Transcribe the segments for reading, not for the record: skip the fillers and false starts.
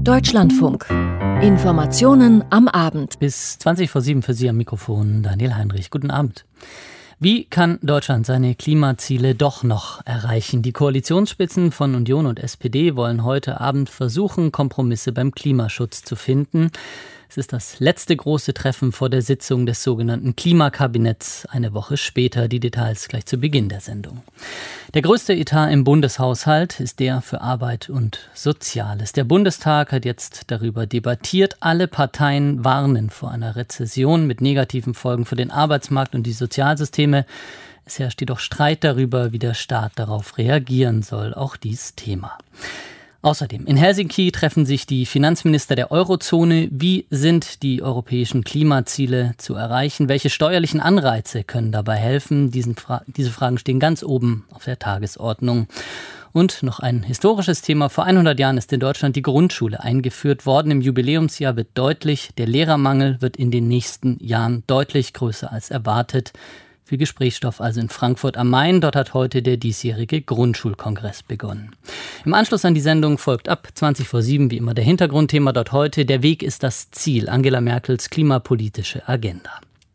Deutschlandfunk. Informationen am Abend. Bis 7:20 für Sie am Mikrofon Daniel Heinrich. Guten Abend. Wie kann Deutschland seine Klimaziele doch noch erreichen? Die Koalitionsspitzen von Union und SPD wollen heute Abend versuchen, Kompromisse beim Klimaschutz zu finden. Es ist das letzte große Treffen vor der Sitzung des sogenannten Klimakabinetts, eine Woche später. Die Details gleich zu Beginn der Sendung. Der größte Etat im Bundeshaushalt ist der für Arbeit und Soziales. Der Bundestag hat jetzt darüber debattiert. Alle Parteien warnen vor einer Rezession mit negativen Folgen für den Arbeitsmarkt und die Sozialsysteme. Es herrscht jedoch Streit darüber, wie der Staat darauf reagieren soll. Auch dies Thema. Außerdem, in Helsinki treffen sich die Finanzminister der Eurozone. Wie sind die europäischen Klimaziele zu erreichen? Welche steuerlichen Anreize können dabei helfen? Diese Fragen stehen ganz oben auf der Tagesordnung. Und noch ein historisches Thema. Vor 100 Jahren ist in Deutschland die Grundschule eingeführt worden. Im Jubiläumsjahr wird deutlich, der Lehrermangel wird in den nächsten Jahren deutlich größer als erwartet. Viel Gesprächsstoff also in Frankfurt am Main. Dort hat heute der diesjährige Grundschulkongress begonnen. Im Anschluss an die Sendung folgt ab 7:20 wie immer der Hintergrundthema dort heute. Der Weg ist das Ziel. Angela Merkels klimapolitische Agenda.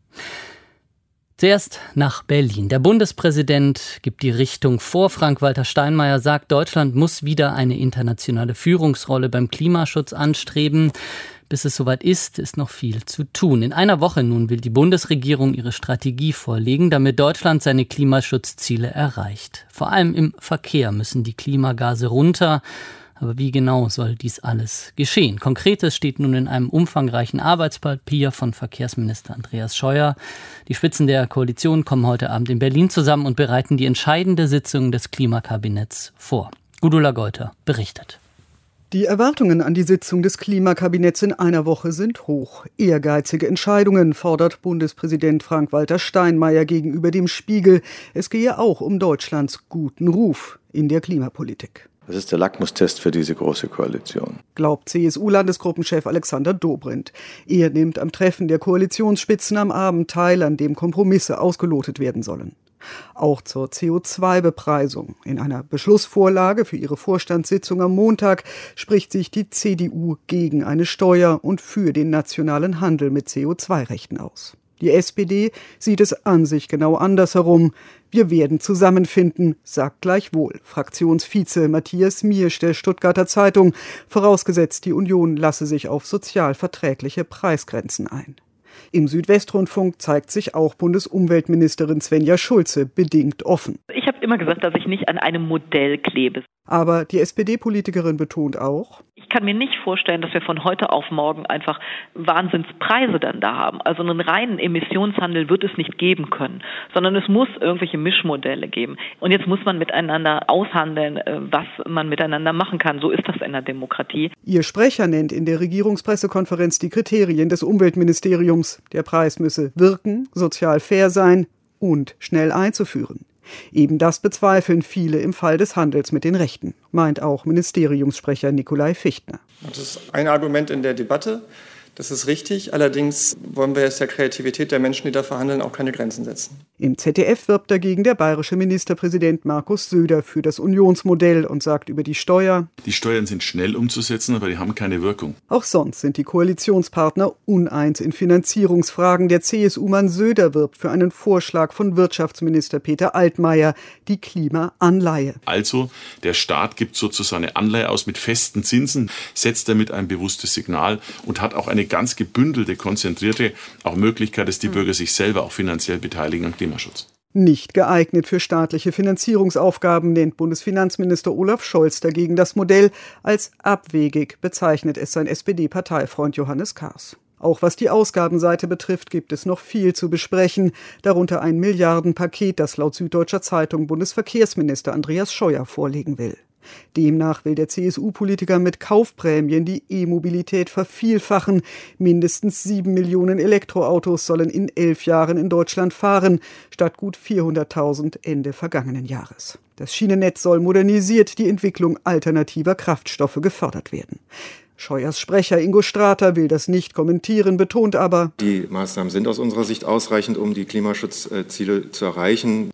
Zuerst nach Berlin. Der Bundespräsident gibt die Richtung vor. Frank-Walter Steinmeier sagt, Deutschland muss wieder eine internationale Führungsrolle beim Klimaschutz anstreben. Bis es soweit ist noch viel zu tun. In einer Woche nun will die Bundesregierung ihre Strategie vorlegen, damit Deutschland seine Klimaschutzziele erreicht. Vor allem im Verkehr müssen die Klimagase runter. Aber wie genau soll dies alles geschehen? Konkretes steht nun in einem umfangreichen Arbeitspapier von Verkehrsminister Andreas Scheuer. Die Spitzen der Koalition kommen heute Abend in Berlin zusammen und bereiten die entscheidende Sitzung des Klimakabinetts vor. Gudula Geuter berichtet. Die Erwartungen an die Sitzung des Klimakabinetts in einer Woche sind hoch. Ehrgeizige Entscheidungen fordert Bundespräsident Frank-Walter Steinmeier gegenüber dem Spiegel. Es gehe auch um Deutschlands guten Ruf in der Klimapolitik. Das ist der Lackmustest für diese große Koalition, glaubt CSU-Landesgruppenchef Alexander Dobrindt. Er nimmt am Treffen der Koalitionsspitzen am Abend teil, an dem Kompromisse ausgelotet werden sollen. Auch zur CO2-Bepreisung. In einer Beschlussvorlage für ihre Vorstandssitzung am Montag spricht sich die CDU gegen eine Steuer und für den nationalen Handel mit CO2-Rechten aus. Die SPD sieht es an sich genau andersherum. Wir werden zusammenfinden, sagt gleichwohl Fraktionsvize Matthias Miersch der Stuttgarter Zeitung, vorausgesetzt die Union lasse sich auf sozial verträgliche Preisgrenzen ein. Im Südwestrundfunk zeigt sich auch Bundesumweltministerin Svenja Schulze bedingt offen. Ich habe immer gesagt, dass ich nicht an einem Modell klebe. Aber die SPD-Politikerin betont auch: Ich kann mir nicht vorstellen, dass wir von heute auf morgen einfach Wahnsinnspreise dann da haben. Also einen reinen Emissionshandel wird es nicht geben können, sondern es muss irgendwelche Mischmodelle geben. Und jetzt muss man miteinander aushandeln, was man miteinander machen kann. So ist das in der Demokratie. Ihr Sprecher nennt in der Regierungspressekonferenz die Kriterien des Umweltministeriums. Der Preis müsse wirken, sozial fair sein und schnell einzuführen. Eben das bezweifeln viele im Fall des Handels mit den Rechten, meint auch Ministeriumssprecher Nikolai Fichtner. Das ist ein Argument in der Debatte, das ist richtig. Allerdings wollen wir jetzt der Kreativität der Menschen, die da verhandeln, auch keine Grenzen setzen. Im ZDF wirbt dagegen der bayerische Ministerpräsident Markus Söder für das Unionsmodell und sagt über die Steuer: Die Steuern sind schnell umzusetzen, aber die haben keine Wirkung. Auch sonst sind die Koalitionspartner uneins in Finanzierungsfragen. Der CSU-Mann Söder wirbt für einen Vorschlag von Wirtschaftsminister Peter Altmaier, die Klimaanleihe. Also der Staat gibt sozusagen eine Anleihe aus mit festen Zinsen, setzt damit ein bewusstes Signal und hat auch eine ganz gebündelte, konzentrierte auch Möglichkeit, dass die Bürger sich selber auch finanziell beteiligen am Klimaschutz. Nicht geeignet für staatliche Finanzierungsaufgaben, nennt Bundesfinanzminister Olaf Scholz dagegen das Modell. Als abwegig bezeichnet es sein SPD-Parteifreund Johannes Kahrs. Auch was die Ausgabenseite betrifft, gibt es noch viel zu besprechen, darunter ein Milliardenpaket, das laut Süddeutscher Zeitung Bundesverkehrsminister Andreas Scheuer vorlegen will. Demnach will der CSU-Politiker mit Kaufprämien die E-Mobilität vervielfachen. Mindestens 7 Millionen Elektroautos sollen in 11 Jahren in Deutschland fahren, statt gut 400.000 Ende vergangenen Jahres. Das Schienennetz soll modernisiert, die Entwicklung alternativer Kraftstoffe gefördert werden. Scheuers Sprecher Ingo Strater will das nicht kommentieren, betont aber: Die Maßnahmen sind aus unserer Sicht ausreichend, um die Klimaschutzziele zu erreichen.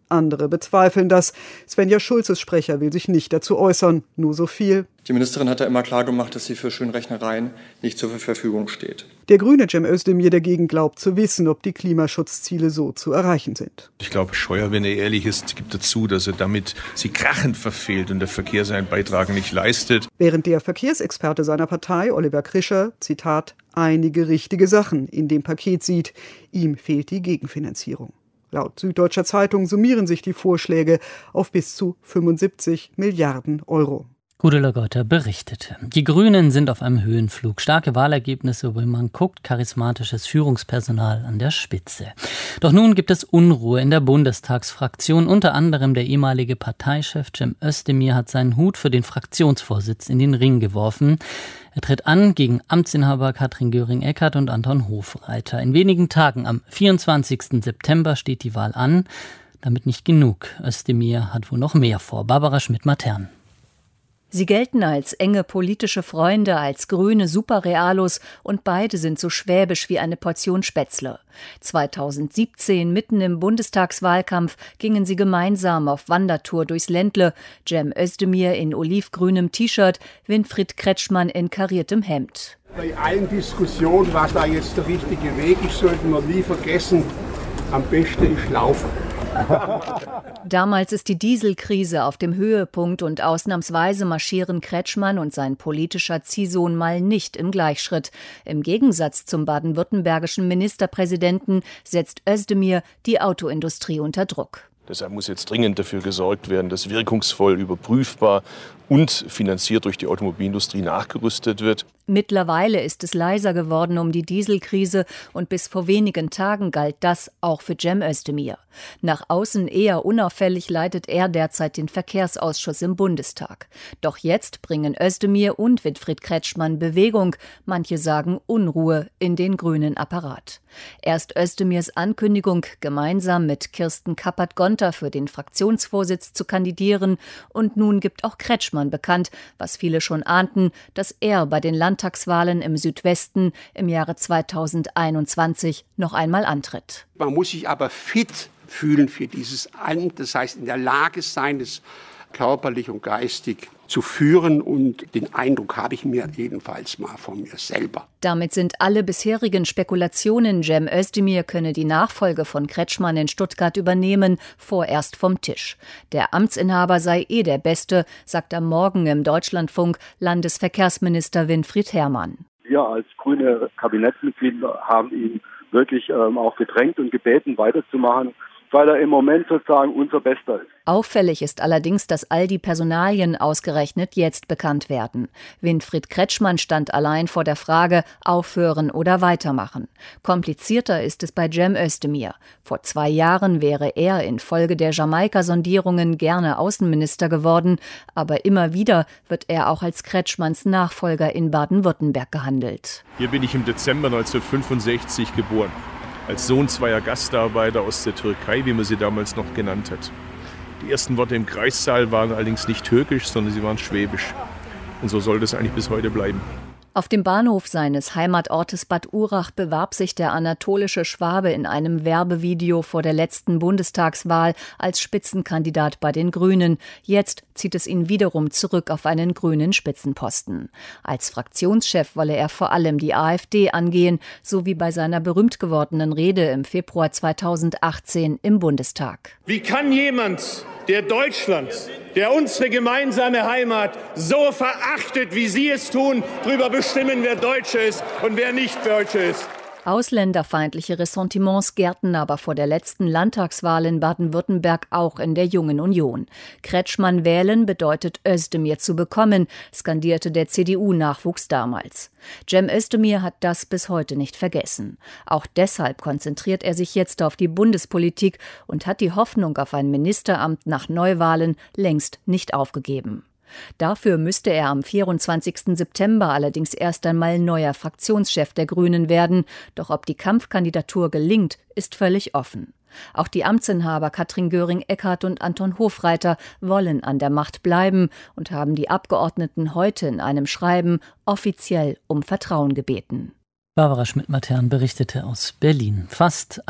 Andere bezweifeln das. Svenja Schulzes Sprecher will sich nicht dazu äußern. Nur so viel: Die Ministerin hat ja immer klar gemacht, dass sie für Schönrechnereien nicht zur Verfügung steht. Der Grüne Cem Özdemir dagegen glaubt zu wissen, ob die Klimaschutzziele so zu erreichen sind. Ich glaube, Scheuer, wenn er ehrlich ist, gibt dazu, dass er damit sie krachend verfehlt und der Verkehr seinen Beitrag nicht leistet. Während der Verkehrsexperte seiner Partei, Oliver Krischer, Zitat, einige richtige Sachen in dem Paket sieht. Ihm fehlt die Gegenfinanzierung. Laut Süddeutscher Zeitung summieren sich die Vorschläge auf bis zu 75 Milliarden Euro. Gudula Geuter berichtete. Die Grünen sind auf einem Höhenflug. Starke Wahlergebnisse, wo man guckt, charismatisches Führungspersonal an der Spitze. Doch nun gibt es Unruhe in der Bundestagsfraktion. Unter anderem der ehemalige Parteichef Cem Özdemir hat seinen Hut für den Fraktionsvorsitz in den Ring geworfen. Er tritt an gegen Amtsinhaber Katrin Göring-Eckardt und Anton Hofreiter. In wenigen Tagen, am 24. September, steht die Wahl an. Damit nicht genug. Özdemir hat wohl noch mehr vor. Barbara Schmidt-Matern. Sie gelten als enge politische Freunde, als grüne Superrealos und beide sind so schwäbisch wie eine Portion Spätzle. 2017, mitten im Bundestagswahlkampf, gingen sie gemeinsam auf Wandertour durchs Ländle. Cem Özdemir in olivgrünem T-Shirt, Winfried Kretschmann in kariertem Hemd. Bei allen Diskussionen, was da jetzt der richtige Weg ist, sollten wir nie vergessen, am besten ist Laufen. Damals ist die Dieselkrise auf dem Höhepunkt und ausnahmsweise marschieren Kretschmann und sein politischer Ziehsohn mal nicht im Gleichschritt. Im Gegensatz zum baden-württembergischen Ministerpräsidenten setzt Özdemir die Autoindustrie unter Druck. Deshalb muss jetzt dringend dafür gesorgt werden, dass wirkungsvoll, überprüfbar und finanziert durch die Automobilindustrie nachgerüstet wird. Mittlerweile ist es leiser geworden um die Dieselkrise und bis vor wenigen Tagen galt das auch für Cem Özdemir. Nach außen eher unauffällig leitet er derzeit den Verkehrsausschuss im Bundestag. Doch jetzt bringen Özdemir und Winfried Kretschmann Bewegung, manche sagen Unruhe, in den grünen Apparat. Erst Özdemirs Ankündigung, gemeinsam mit Kirsten Kappert-Gonter für den Fraktionsvorsitz zu kandidieren, und nun gibt auch Kretschmann bekannt, was viele schon ahnten, dass er bei den Landtagswahlen im Südwesten im Jahre 2021 noch einmal antritt. Man muss sich aber fit fühlen für dieses Amt, das heißt in der Lage sein, es körperlich und geistig zu führen, und den Eindruck habe ich mir jedenfalls mal von mir selber. Damit sind alle bisherigen Spekulationen, Cem Özdemir könne die Nachfolge von Kretschmann in Stuttgart übernehmen, vorerst vom Tisch. Der Amtsinhaber sei der Beste, sagt am Morgen im Deutschlandfunk Landesverkehrsminister Winfried Herrmann. Wir als grüne Kabinettsmitglieder haben ihn wirklich auch gedrängt und gebeten, weiterzumachen, weil er im Moment sozusagen unser Bester ist. Auffällig ist allerdings, dass all die Personalien ausgerechnet jetzt bekannt werden. Winfried Kretschmann stand allein vor der Frage, aufhören oder weitermachen. Komplizierter ist es bei Cem Özdemir. Vor 2 Jahren wäre er infolge der Jamaika-Sondierungen gerne Außenminister geworden, aber immer wieder wird er auch als Kretschmanns Nachfolger in Baden-Württemberg gehandelt. Hier bin ich im Dezember 1965 geboren. Als Sohn zweier Gastarbeiter aus der Türkei, wie man sie damals noch genannt hat. Die ersten Worte im Kreissaal waren allerdings nicht türkisch, sondern sie waren schwäbisch. Und so soll das eigentlich bis heute bleiben. Auf dem Bahnhof seines Heimatortes Bad Urach bewarb sich der anatolische Schwabe in einem Werbevideo vor der letzten Bundestagswahl als Spitzenkandidat bei den Grünen. Jetzt zieht es ihn wiederum zurück auf einen grünen Spitzenposten. Als Fraktionschef wolle er vor allem die AfD angehen, so wie bei seiner berühmt gewordenen Rede im Februar 2018 im Bundestag. Wie kann jemand, der Deutschland, der unsere gemeinsame Heimat so verachtet, wie Sie es tun, darüber bestimmen, wer Deutsche ist und wer nicht Deutsche ist? Ausländerfeindliche Ressentiments gärten aber vor der letzten Landtagswahl in Baden-Württemberg auch in der Jungen Union. Kretschmann wählen bedeutet Özdemir zu bekommen, skandierte der CDU-Nachwuchs damals. Cem Özdemir hat das bis heute nicht vergessen. Auch deshalb konzentriert er sich jetzt auf die Bundespolitik und hat die Hoffnung auf ein Ministeramt nach Neuwahlen längst nicht aufgegeben. Dafür müsste er am 24. September allerdings erst einmal neuer Fraktionschef der Grünen werden. Doch ob die Kampfkandidatur gelingt, ist völlig offen. Auch die Amtsinhaber Katrin Göring-Eckardt und Anton Hofreiter wollen an der Macht bleiben und haben die Abgeordneten heute in einem Schreiben offiziell um Vertrauen gebeten. Barbara Schmidt-Matern berichtete aus Berlin. Fast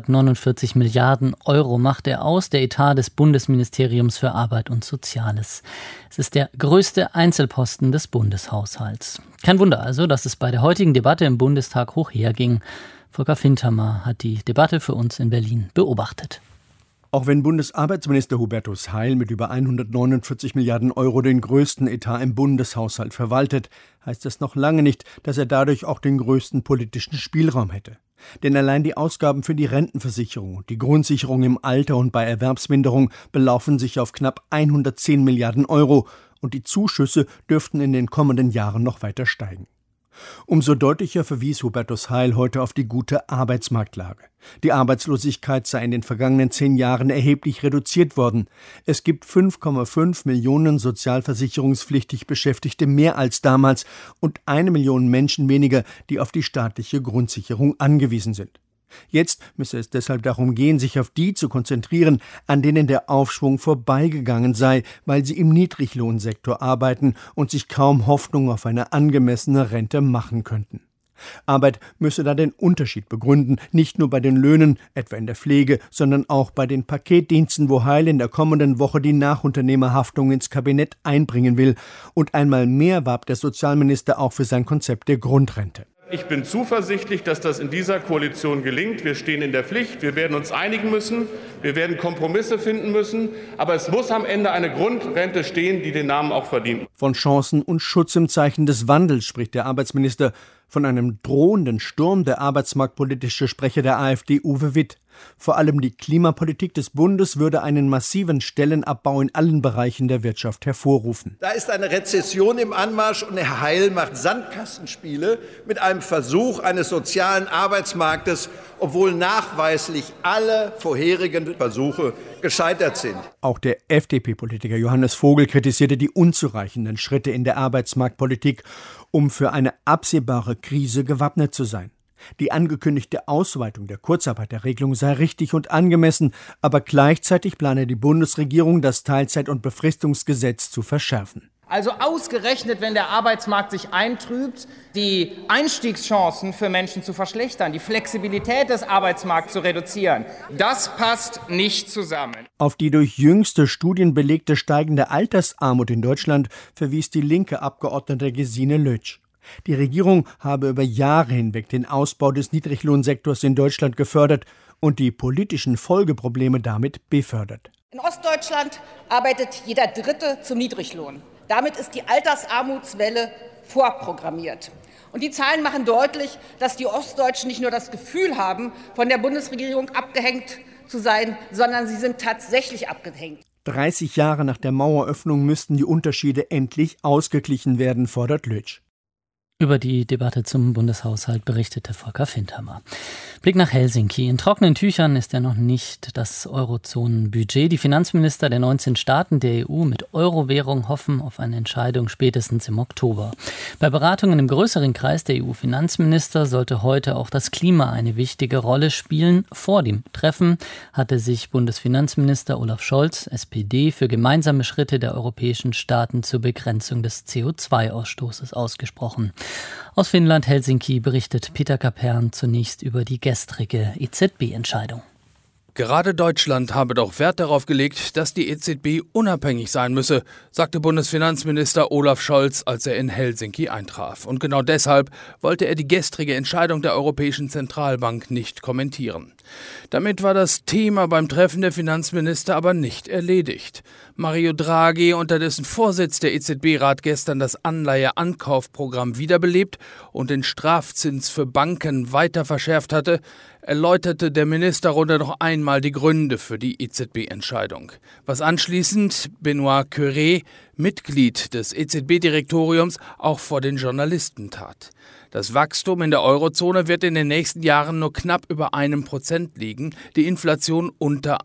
149 Milliarden Euro macht er aus, der Etat des Bundesministeriums für Arbeit und Soziales. Es ist der größte Einzelposten des Bundeshaushalts. Kein Wunder also, dass es bei der heutigen Debatte im Bundestag hoch herging. Volker Fintermer hat die Debatte für uns in Berlin beobachtet. Auch wenn Bundesarbeitsminister Hubertus Heil mit über 149 Milliarden Euro den größten Etat im Bundeshaushalt verwaltet, heißt das noch lange nicht, dass er dadurch auch den größten politischen Spielraum hätte. Denn allein die Ausgaben für die Rentenversicherung und die Grundsicherung im Alter und bei Erwerbsminderung belaufen sich auf knapp 110 Milliarden Euro und die Zuschüsse dürften in den kommenden Jahren noch weiter steigen. Umso deutlicher verwies Hubertus Heil heute auf die gute Arbeitsmarktlage. Die Arbeitslosigkeit sei in den vergangenen 10 Jahren erheblich reduziert worden. Es gibt 5,5 Millionen sozialversicherungspflichtig Beschäftigte mehr als damals und 1 Million Menschen weniger, die auf die staatliche Grundsicherung angewiesen sind. Jetzt müsse es deshalb darum gehen, sich auf die zu konzentrieren, an denen der Aufschwung vorbeigegangen sei, weil sie im Niedriglohnsektor arbeiten und sich kaum Hoffnung auf eine angemessene Rente machen könnten. Arbeit müsse da den Unterschied begründen, nicht nur bei den Löhnen, etwa in der Pflege, sondern auch bei den Paketdiensten, wo Heil in der kommenden Woche die Nachunternehmerhaftung ins Kabinett einbringen will. Und einmal mehr warb der Sozialminister auch für sein Konzept der Grundrente. Ich bin zuversichtlich, dass das in dieser Koalition gelingt. Wir stehen in der Pflicht, wir werden uns einigen müssen, wir werden Kompromisse finden müssen, aber es muss am Ende eine Grundrente stehen, die den Namen auch verdient. Von Chancen und Schutz im Zeichen des Wandels spricht der Arbeitsminister. Von einem drohenden Sturm der arbeitsmarktpolitische Sprecher der AfD Uwe Witt. Vor allem die Klimapolitik des Bundes würde einen massiven Stellenabbau in allen Bereichen der Wirtschaft hervorrufen. Da ist eine Rezession im Anmarsch und Herr Heil macht Sandkastenspiele mit einem Versuch eines sozialen Arbeitsmarktes, obwohl nachweislich alle vorherigen Versuche gescheitert sind. Auch der FDP-Politiker Johannes Vogel kritisierte die unzureichenden Schritte in der Arbeitsmarktpolitik, um für eine absehbare Krise gewappnet zu sein. Die angekündigte Ausweitung der Kurzarbeiterregelung sei richtig und angemessen, aber gleichzeitig plane die Bundesregierung, das Teilzeit- und Befristungsgesetz zu verschärfen. Also ausgerechnet, wenn der Arbeitsmarkt sich eintrübt, die Einstiegschancen für Menschen zu verschlechtern, die Flexibilität des Arbeitsmarkts zu reduzieren, das passt nicht zusammen. Auf die durch jüngste Studien belegte steigende Altersarmut in Deutschland verwies die linke Abgeordnete Gesine Lötsch. Die Regierung habe über Jahre hinweg den Ausbau des Niedriglohnsektors in Deutschland gefördert und die politischen Folgeprobleme damit befördert. In Ostdeutschland arbeitet jeder Dritte zum Niedriglohn. Damit ist die Altersarmutswelle vorprogrammiert. Und die Zahlen machen deutlich, dass die Ostdeutschen nicht nur das Gefühl haben, von der Bundesregierung abgehängt zu sein, sondern sie sind tatsächlich abgehängt. 30 Jahre nach der Maueröffnung müssten die Unterschiede endlich ausgeglichen werden, fordert Lötsch. Über die Debatte zum Bundeshaushalt berichtete Volker Fintermer. Blick nach Helsinki. In trockenen Tüchern ist ja noch nicht das Eurozonenbudget. Die Finanzminister der 19 Staaten der EU mit Euro-Währung hoffen auf eine Entscheidung spätestens im Oktober. Bei Beratungen im größeren Kreis der EU-Finanzminister sollte heute auch das Klima eine wichtige Rolle spielen. Vor dem Treffen hatte sich Bundesfinanzminister Olaf Scholz, SPD, für gemeinsame Schritte der europäischen Staaten zur Begrenzung des CO2-Ausstoßes ausgesprochen. Aus Finnland, Helsinki, berichtet Peter Kapern zunächst über die gestrige EZB-Entscheidung. Gerade Deutschland habe doch Wert darauf gelegt, dass die EZB unabhängig sein müsse, sagte Bundesfinanzminister Olaf Scholz, als er in Helsinki eintraf. Und genau deshalb wollte er die gestrige Entscheidung der Europäischen Zentralbank nicht kommentieren. Damit war das Thema beim Treffen der Finanzminister aber nicht erledigt. Mario Draghi, unter dessen Vorsitz der EZB-Rat gestern das Anleihe-Ankaufprogramm wiederbelebt und den Strafzins für Banken weiter verschärft hatte, erläuterte der Ministerrunde noch einmal die Gründe für die EZB-Entscheidung. Was anschließend Benoît Cœuré, Mitglied des EZB-Direktoriums, auch vor den Journalisten tat. Das Wachstum in der Eurozone wird in den nächsten Jahren nur knapp über 1% liegen, die Inflation unter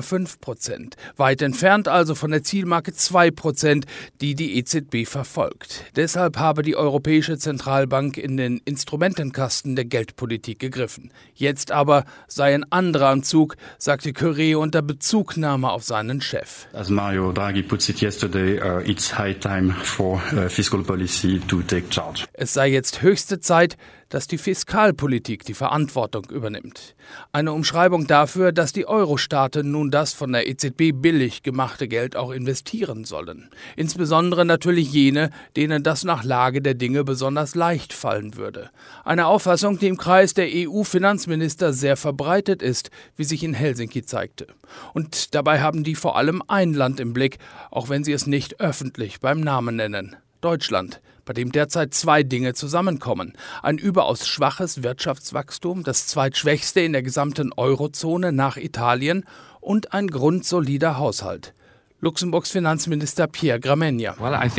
1,5%. Weit entfernt also von der Zielmarke 2%, die die EZB verfolgt. Deshalb habe die Europäische Zentralbank in den Instrumentenkasten der Geldpolitik gegriffen. Jetzt aber sei ein anderer am Zug, sagte Cœuré unter Bezugnahme auf seinen Chef. As Mario Draghi puts it yesterday, it's high time for fiscal policy to take charge. Es sei jetzt höchste Zeit, dass die Fiskalpolitik die Verantwortung übernimmt. Eine Umschreibung dafür, dass die Euro-Staaten nun das von der EZB billig gemachte Geld auch investieren sollen. Insbesondere natürlich jene, denen das nach Lage der Dinge besonders leicht fallen würde. Eine Auffassung, die im Kreis der EU-Finanzminister sehr verbreitet ist, wie sich in Helsinki zeigte. Und dabei haben die vor allem ein Land im Blick, auch wenn sie es nicht öffentlich beim Namen nennen: Deutschland, bei dem derzeit zwei Dinge zusammenkommen. Ein überaus schwaches Wirtschaftswachstum, das zweitschwächste in der gesamten Eurozone nach Italien, und ein grundsolider Haushalt. Luxemburgs Finanzminister Pierre Gramegna.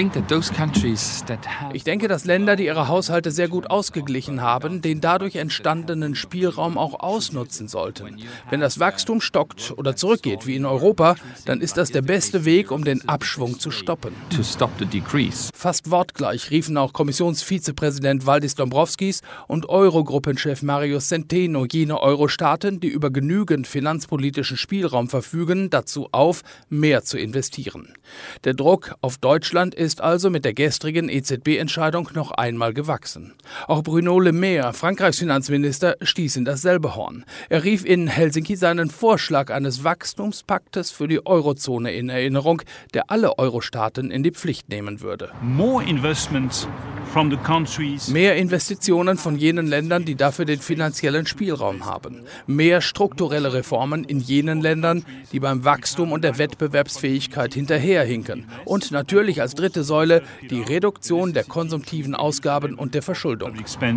Ich denke, dass Länder, die ihre Haushalte sehr gut ausgeglichen haben, den dadurch entstandenen Spielraum auch ausnutzen sollten. Wenn das Wachstum stockt oder zurückgeht, wie in Europa, dann ist das der beste Weg, um den Abschwung zu stoppen. Fast wortgleich riefen auch Kommissionsvizepräsident Valdis Dombrovskis und Eurogruppenchef Mario Centeno jene Euro-Staaten, die über genügend finanzpolitischen Spielraum verfügen, dazu auf, mehr zu investieren. Der Druck auf Deutschland ist also mit der gestrigen EZB-Entscheidung noch einmal gewachsen. Auch Bruno Le Maire, Frankreichs Finanzminister, stieß in dasselbe Horn. Er rief in Helsinki seinen Vorschlag eines Wachstumspaktes für die Eurozone in Erinnerung, der alle Euro-Staaten in die Pflicht nehmen würde. Mehr Investitionen von jenen Ländern, die dafür den finanziellen Spielraum haben. Mehr strukturelle Reformen in jenen Ländern, die beim Wachstum und der Wettbewerbsfähigkeit hinterherhinken. Und natürlich als dritte Säule die Reduktion der konsumtiven Ausgaben und der Verschuldung.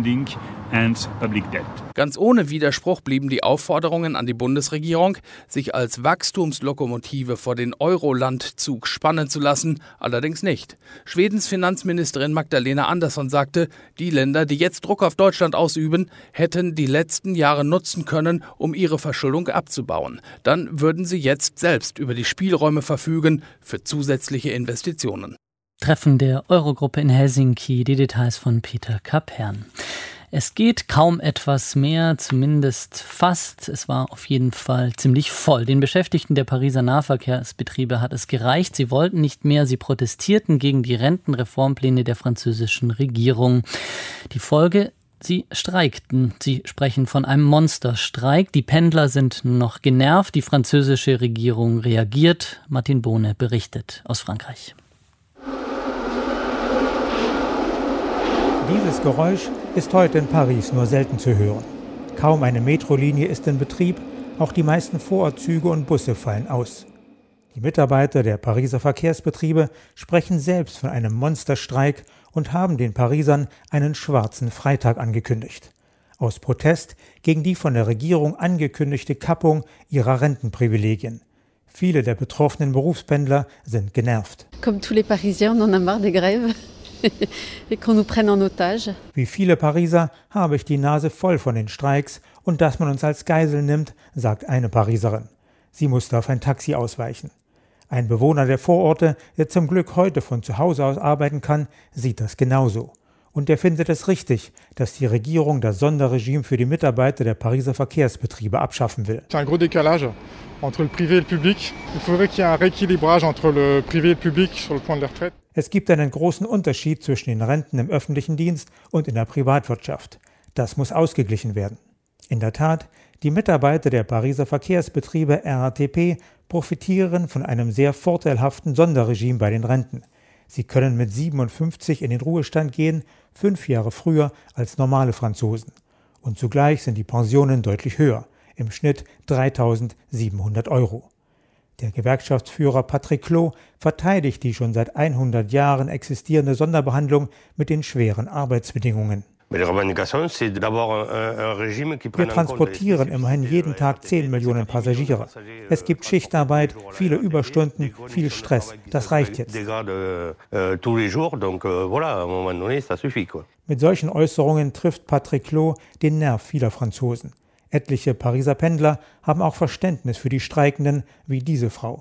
Ganz ohne Widerspruch blieben die Aufforderungen an die Bundesregierung, sich als Wachstumslokomotive vor den Euro-Landzug spannen zu lassen, allerdings nicht. Schwedens Finanzministerin Magdalena Andersson sagte, die Länder, die jetzt Druck auf Deutschland ausüben, hätten die letzten Jahre nutzen können, um ihre Verschuldung abzubauen. Dann würden sie jetzt selbst über die Spielräume verfügen für zusätzliche Investitionen. Treffen der Eurogruppe in Helsinki, die Details von Peter Kapern. Es geht kaum etwas mehr, zumindest fast. Es war auf jeden Fall ziemlich voll. Den Beschäftigten der Pariser Nahverkehrsbetriebe hat es gereicht. Sie wollten nicht mehr. Sie protestierten gegen die Rentenreformpläne der französischen Regierung. Die Folge: sie streikten. Sie sprechen von einem Monsterstreik. Die Pendler sind nur noch genervt. Die französische Regierung reagiert. Martin Bohne berichtet aus Frankreich. Dieses Geräusch ist heute in Paris nur selten zu hören. Kaum eine Metrolinie ist in Betrieb, auch die meisten Vorortzüge und Busse fallen aus. Die Mitarbeiter der Pariser Verkehrsbetriebe sprechen selbst von einem Monsterstreik und haben den Parisern einen schwarzen Freitag angekündigt. Aus Protest gegen die von der Regierung angekündigte Kappung ihrer Rentenprivilegien. Viele der betroffenen Berufspendler sind genervt. Comme tous les Parisiens, on en a marre des grèves. Wie viele Pariser habe ich die Nase voll von den Streiks und dass man uns als Geisel nimmt, sagt eine Pariserin. Sie musste auf ein Taxi ausweichen. Ein Bewohner der Vororte, der zum Glück heute von zu Hause aus arbeiten kann, sieht das genauso. Und er findet es richtig, dass die Regierung das Sonderregime für die Mitarbeiter der Pariser Verkehrsbetriebe abschaffen will. C'est un gros décalage entre le privé et le public. Il faudrait qu'il y ait un rééquilibrage entre le privé et le public sur le point de la retraite. Es gibt einen großen Unterschied zwischen den Renten im öffentlichen Dienst und in der Privatwirtschaft. Das muss ausgeglichen werden. In der Tat, die Mitarbeiter der Pariser Verkehrsbetriebe RATP profitieren von einem sehr vorteilhaften Sonderregime bei den Renten. Sie können mit 57 in den Ruhestand gehen, 5 Jahre früher als normale Franzosen. Und zugleich sind die Pensionen deutlich höher, im Schnitt 3.700 €. Der Gewerkschaftsführer Patrick Clot verteidigt die schon seit 100 Jahren existierende Sonderbehandlung mit den schweren Arbeitsbedingungen. Wir transportieren immerhin jeden Tag 10 Millionen Passagiere. Es gibt Schichtarbeit, viele Überstunden, viel Stress. Das reicht jetzt. Mit solchen Äußerungen trifft Patrick Clot den Nerv vieler Franzosen. Etliche Pariser Pendler haben auch Verständnis für die Streikenden, wie diese Frau.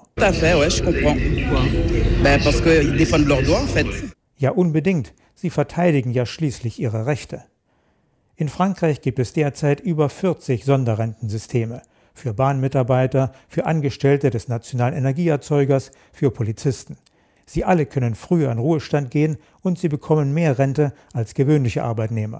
Ja, unbedingt. Sie verteidigen ja schließlich ihre Rechte. In Frankreich gibt es derzeit über 40 Sonderrentensysteme. Für Bahnmitarbeiter, für Angestellte des nationalen Energieerzeugers, für Polizisten. Sie alle können früher in Ruhestand gehen und sie bekommen mehr Rente als gewöhnliche Arbeitnehmer.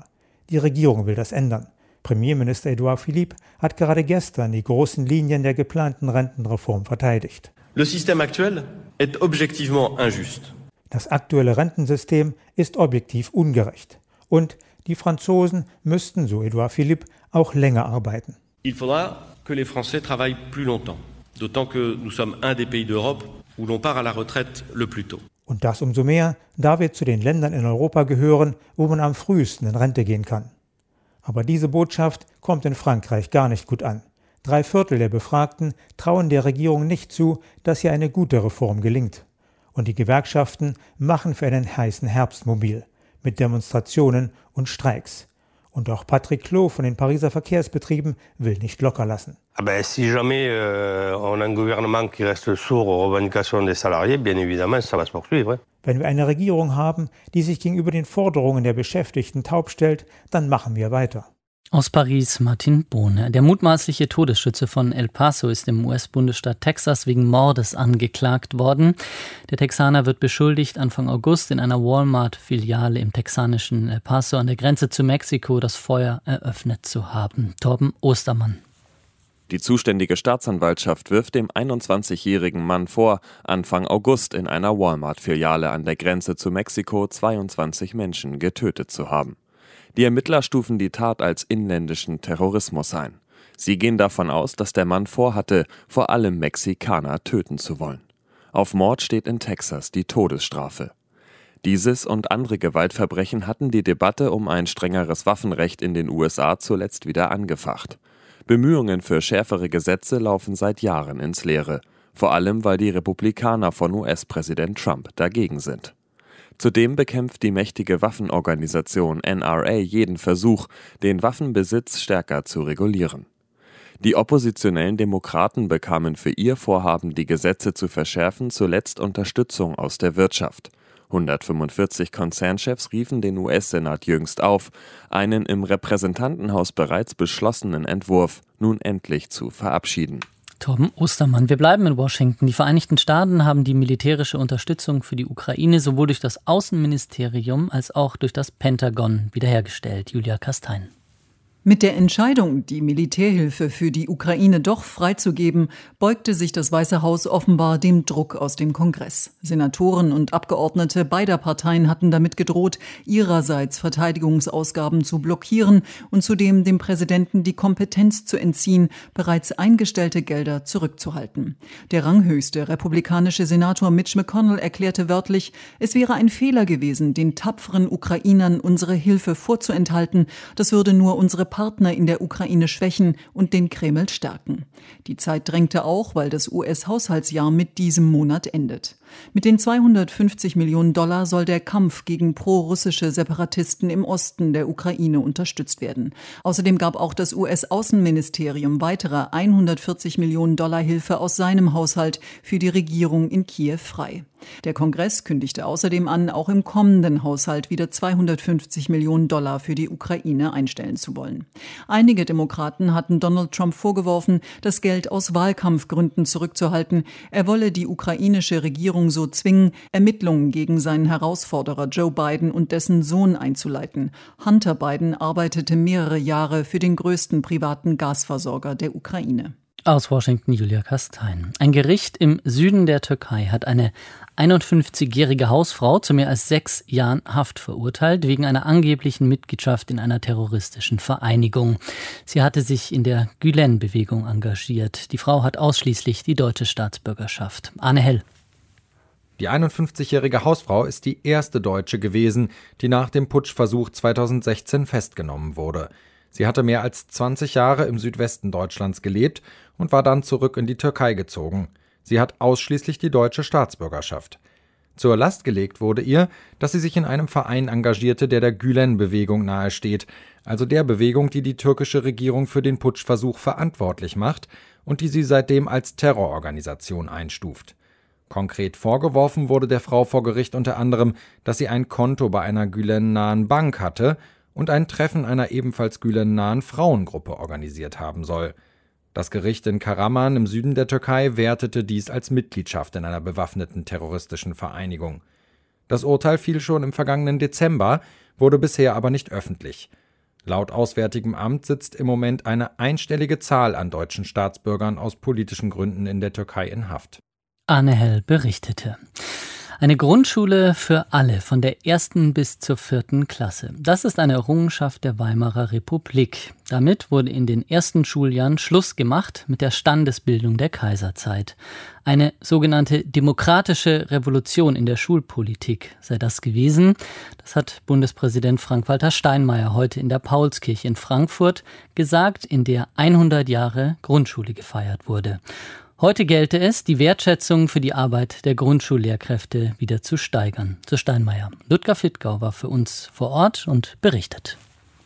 Die Regierung will das ändern. Premierminister Edouard Philippe hat gerade gestern die großen Linien der geplanten Rentenreform verteidigt. Le système actuel est objectivement injuste. Das aktuelle Rentensystem ist objektiv ungerecht. Und die Franzosen müssten, so Edouard Philippe, auch länger arbeiten. Il faudra que les Français travaillent plus longtemps. D'autant que nous sommes un des pays d'Europe où l'on part à la retraite le plus tôt. Und das umso mehr, da wir zu den Ländern in Europa gehören, wo man am frühesten in Rente gehen kann. Aber diese Botschaft kommt in Frankreich gar nicht gut an. 3/4 der Befragten trauen der Regierung nicht zu, dass hier eine gute Reform gelingt. Und die Gewerkschaften machen für einen heißen Herbst mobil, mit Demonstrationen und Streiks. Und auch Patrick Clot von den Pariser Verkehrsbetrieben will nicht locker lassen. Si jamais on a un gouvernement qui reste sourd aux revendications des salariés, bien évidemment, ça va se poursuivre. Wenn wir eine Regierung haben, die sich gegenüber den Forderungen der Beschäftigten taub stellt, dann machen wir weiter. Aus Paris Martin Bohne. Der mutmaßliche Todesschütze von El Paso ist im US-Bundesstaat Texas wegen Mordes angeklagt worden. Der Texaner wird beschuldigt, Anfang August in einer Walmart-Filiale im texanischen El Paso an der Grenze zu Mexiko das Feuer eröffnet zu haben. Torben Ostermann. Die zuständige Staatsanwaltschaft wirft dem 21-jährigen Mann vor, Anfang August in einer Walmart-Filiale an der Grenze zu Mexiko 22 Menschen getötet zu haben. Die Ermittler stufen die Tat als inländischen Terrorismus ein. Sie gehen davon aus, dass der Mann vorhatte, vor allem Mexikaner töten zu wollen. Auf Mord steht in Texas die Todesstrafe. Dieses und andere Gewaltverbrechen hatten die Debatte um ein strengeres Waffenrecht in den USA zuletzt wieder angefacht. Bemühungen für schärfere Gesetze laufen seit Jahren ins Leere, vor allem weil die Republikaner von US-Präsident Trump dagegen sind. Zudem bekämpft die mächtige Waffenorganisation NRA jeden Versuch, den Waffenbesitz stärker zu regulieren. Die oppositionellen Demokraten bekamen für ihr Vorhaben, die Gesetze zu verschärfen, zuletzt Unterstützung aus der Wirtschaft. 145 Konzernchefs riefen den US-Senat jüngst auf, einen im Repräsentantenhaus bereits beschlossenen Entwurf nun endlich zu verabschieden. Torben Ostermann. Wir bleiben in Washington. Die Vereinigten Staaten haben die militärische Unterstützung für die Ukraine sowohl durch das Außenministerium als auch durch das Pentagon wiederhergestellt. Julia Kastein. Mit der Entscheidung, die Militärhilfe für die Ukraine doch freizugeben, beugte sich das Weiße Haus offenbar dem Druck aus dem Kongress. Senatoren und Abgeordnete beider Parteien hatten damit gedroht, ihrerseits Verteidigungsausgaben zu blockieren und zudem dem Präsidenten die Kompetenz zu entziehen, bereits eingestellte Gelder zurückzuhalten. Der ranghöchste republikanische Senator Mitch McConnell erklärte wörtlich, es wäre ein Fehler gewesen, den tapferen Ukrainern unsere Hilfe vorzuenthalten. Das würde nur unsere Partner in der Ukraine schwächen und den Kreml stärken. Die Zeit drängte auch, weil das US-Haushaltsjahr mit diesem Monat endet. Mit den 250 Millionen $ soll der Kampf gegen pro-russische Separatisten im Osten der Ukraine unterstützt werden. Außerdem gab auch das US-Außenministerium weitere 140 Millionen $ Hilfe aus seinem Haushalt für die Regierung in Kiew frei. Der Kongress kündigte außerdem an, auch im kommenden Haushalt wieder 250 Millionen $ für die Ukraine einstellen zu wollen. Einige Demokraten hatten Donald Trump vorgeworfen, das Geld aus Wahlkampfgründen zurückzuhalten. Er wolle die ukrainische Regierung so zwingen, Ermittlungen gegen seinen Herausforderer Joe Biden und dessen Sohn einzuleiten. Hunter Biden arbeitete mehrere Jahre für den größten privaten Gasversorger der Ukraine. Aus Washington Julia Kastein. Ein Gericht im Süden der Türkei hat eine 51-jährige Hausfrau zu mehr als 6 Jahren Haft verurteilt, wegen einer angeblichen Mitgliedschaft in einer terroristischen Vereinigung. Sie hatte sich in der Gülen-Bewegung engagiert. Die Frau hat ausschließlich die deutsche Staatsbürgerschaft. Arne Hell. Die 51-jährige Hausfrau ist die erste Deutsche gewesen, die nach dem Putschversuch 2016 festgenommen wurde. Sie hatte mehr als 20 Jahre im Südwesten Deutschlands gelebt und war dann zurück in die Türkei gezogen. Sie hat ausschließlich die deutsche Staatsbürgerschaft. Zur Last gelegt wurde ihr, dass sie sich in einem Verein engagierte, der Gülen-Bewegung nahesteht, also der Bewegung, die die türkische Regierung für den Putschversuch verantwortlich macht und die sie seitdem als Terrororganisation einstuft. Konkret vorgeworfen wurde der Frau vor Gericht unter anderem, dass sie ein Konto bei einer Gülen-nahen Bank hatte und ein Treffen einer ebenfalls Gülen-nahen Frauengruppe organisiert haben soll. Das Gericht in Karaman im Süden der Türkei wertete dies als Mitgliedschaft in einer bewaffneten terroristischen Vereinigung. Das Urteil fiel schon im vergangenen Dezember, wurde bisher aber nicht öffentlich. Laut Auswärtigem Amt sitzt im Moment eine einstellige Zahl an deutschen Staatsbürgern aus politischen Gründen in der Türkei in Haft. Arne Hell berichtete. Eine Grundschule für alle, von der 1. bis zur 4. Klasse. Das ist eine Errungenschaft der Weimarer Republik. Damit wurde in den ersten Schuljahren Schluss gemacht mit der Standesbildung der Kaiserzeit. Eine sogenannte demokratische Revolution in der Schulpolitik sei das gewesen. Das hat Bundespräsident Frank-Walter Steinmeier heute in der Paulskirche in Frankfurt gesagt, in der 100 Jahre Grundschule gefeiert wurde. Heute gelte es, die Wertschätzung für die Arbeit der Grundschullehrkräfte wieder zu steigern. Zu Steinmeier. Ludger Fittgau war für uns vor Ort und berichtet.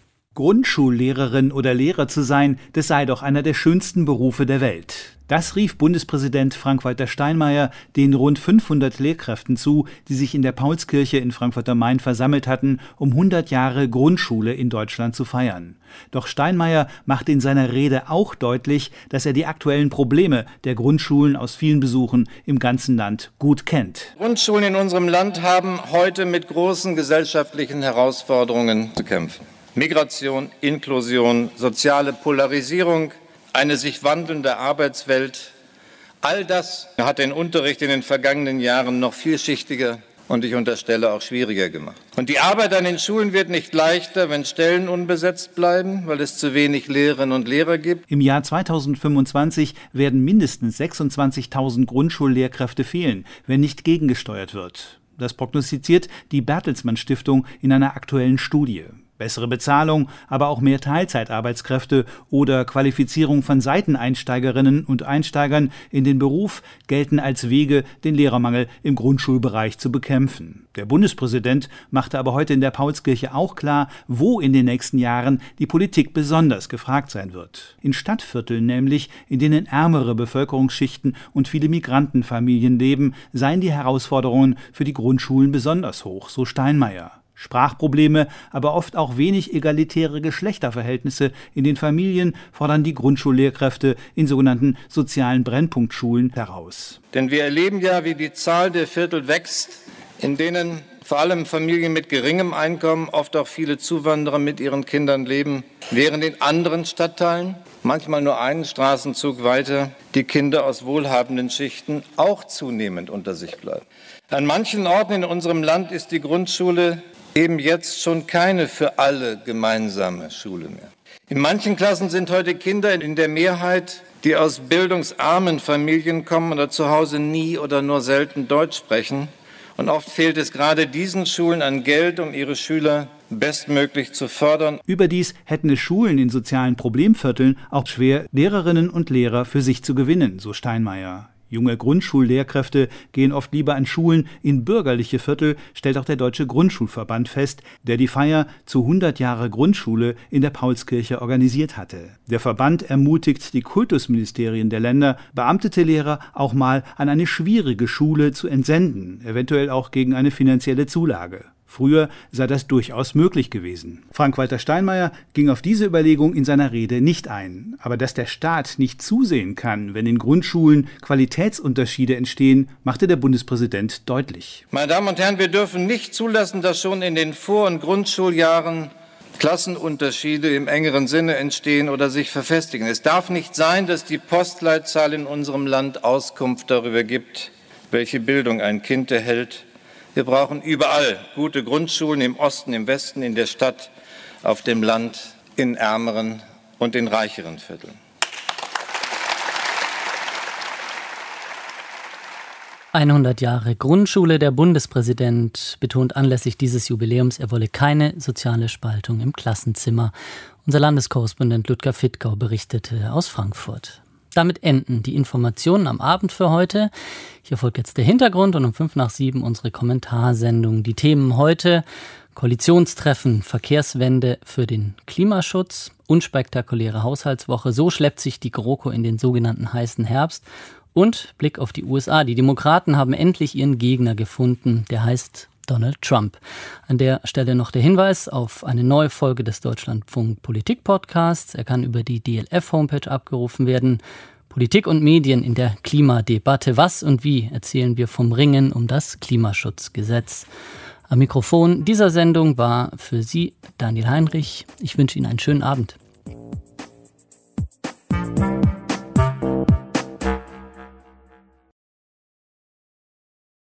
Grundschullehrerin oder Lehrer zu sein, das sei doch einer der schönsten Berufe der Welt. Das rief Bundespräsident Frank-Walter Steinmeier den rund 500 Lehrkräften zu, die sich in der Paulskirche in Frankfurt am Main versammelt hatten, um 100 Jahre Grundschule in Deutschland zu feiern. Doch Steinmeier machte in seiner Rede auch deutlich, dass er die aktuellen Probleme der Grundschulen aus vielen Besuchen im ganzen Land gut kennt. Grundschulen in unserem Land haben heute mit großen gesellschaftlichen Herausforderungen zu kämpfen. Migration, Inklusion, soziale Polarisierung, eine sich wandelnde Arbeitswelt. All das hat den Unterricht in den vergangenen Jahren noch vielschichtiger und ich unterstelle auch schwieriger gemacht. Und die Arbeit an den Schulen wird nicht leichter, wenn Stellen unbesetzt bleiben, weil es zu wenig Lehrerinnen und Lehrer gibt. Im Jahr 2025 werden mindestens 26.000 Grundschullehrkräfte fehlen, wenn nicht gegengesteuert wird. Das prognostiziert die Bertelsmann Stiftung in einer aktuellen Studie. Bessere Bezahlung, aber auch mehr Teilzeitarbeitskräfte oder Qualifizierung von Seiteneinsteigerinnen und Einsteigern in den Beruf gelten als Wege, den Lehrermangel im Grundschulbereich zu bekämpfen. Der Bundespräsident machte aber heute in der Paulskirche auch klar, wo in den nächsten Jahren die Politik besonders gefragt sein wird. In Stadtvierteln nämlich, in denen ärmere Bevölkerungsschichten und viele Migrantenfamilien leben, seien die Herausforderungen für die Grundschulen besonders hoch, so Steinmeier. Sprachprobleme, aber oft auch wenig egalitäre Geschlechterverhältnisse in den Familien fordern die Grundschullehrkräfte in sogenannten sozialen Brennpunktschulen heraus. Denn wir erleben ja, wie die Zahl der Viertel wächst, in denen vor allem Familien mit geringem Einkommen, oft auch viele Zuwanderer mit ihren Kindern leben, während in anderen Stadtteilen, manchmal nur einen Straßenzug weiter, die Kinder aus wohlhabenden Schichten auch zunehmend unter sich bleiben. An manchen Orten in unserem Land ist die Grundschule eben jetzt schon keine für alle gemeinsame Schule mehr. In manchen Klassen sind heute Kinder in der Mehrheit, die aus bildungsarmen Familien kommen oder zu Hause nie oder nur selten Deutsch sprechen. Und oft fehlt es gerade diesen Schulen an Geld, um ihre Schüler bestmöglich zu fördern. Überdies hätten es Schulen in sozialen Problemvierteln auch schwer, Lehrerinnen und Lehrer für sich zu gewinnen, so Steinmeier. Junge Grundschullehrkräfte gehen oft lieber an Schulen in bürgerliche Viertel, stellt auch der Deutsche Grundschulverband fest, der die Feier zu 100 Jahre Grundschule in der Paulskirche organisiert hatte. Der Verband ermutigt die Kultusministerien der Länder, beamtete Lehrer auch mal an eine schwierige Schule zu entsenden, eventuell auch gegen eine finanzielle Zulage. Früher sei das durchaus möglich gewesen. Frank-Walter Steinmeier ging auf diese Überlegung in seiner Rede nicht ein. Aber dass der Staat nicht zusehen kann, wenn in Grundschulen Qualitätsunterschiede entstehen, machte der Bundespräsident deutlich. Meine Damen und Herren, wir dürfen nicht zulassen, dass schon in den Vor- und Grundschuljahren Klassenunterschiede im engeren Sinne entstehen oder sich verfestigen. Es darf nicht sein, dass die Postleitzahl in unserem Land Auskunft darüber gibt, welche Bildung ein Kind erhält. Wir brauchen überall gute Grundschulen im Osten, im Westen, in der Stadt, auf dem Land, in ärmeren und in reicheren Vierteln. »100 Jahre Grundschule«. Der Bundespräsident betont anlässlich dieses Jubiläums, er wolle keine soziale Spaltung im Klassenzimmer. Unser Landeskorrespondent Ludger Fittgau berichtete aus Frankfurt. Damit enden die Informationen am Abend für heute. Hier folgt jetzt der Hintergrund und um 6:55 unsere Kommentarsendung. Die Themen heute: Koalitionstreffen, Verkehrswende für den Klimaschutz, unspektakuläre Haushaltswoche, so schleppt sich die GroKo in den sogenannten heißen Herbst und Blick auf die USA. Die Demokraten haben endlich ihren Gegner gefunden, der heißt Donald Trump. An der Stelle noch der Hinweis auf eine neue Folge des Deutschlandfunk Politik Podcasts. Er kann über die DLF-Homepage abgerufen werden. Politik und Medien in der Klimadebatte. Was und wie erzählen wir vom Ringen um das Klimaschutzgesetz? Am Mikrofon dieser Sendung war für Sie Daniel Heinrich. Ich wünsche Ihnen einen schönen Abend.